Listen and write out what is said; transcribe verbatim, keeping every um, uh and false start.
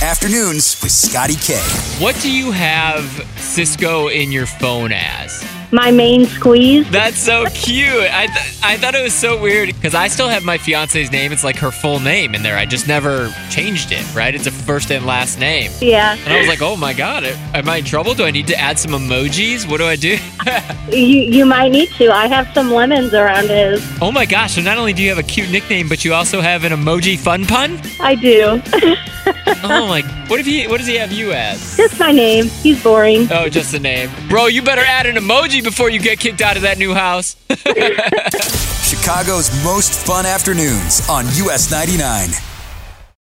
Afternoons with Scotty K. What do you have Cisco in your phone as? My main squeeze. That's so cute. I th- I thought it was so weird because I still have my fiance's name. It's like her full name in there. I just never changed it, right? It's a first and last name. Yeah. And I was like, oh my God, am I in trouble? Do I need to add some emojis? What do I do? You you might need to. I have some lemons around his. Oh my gosh, so not only do you have a cute nickname, but you also have an emoji fun pun? I do. Oh my, what if he, what does he have you as? Just my name. He's boring. Oh, just the name. Bro, you better add an emoji before you get kicked out of that new house. Chicago's most fun afternoons on U S ninety-nine.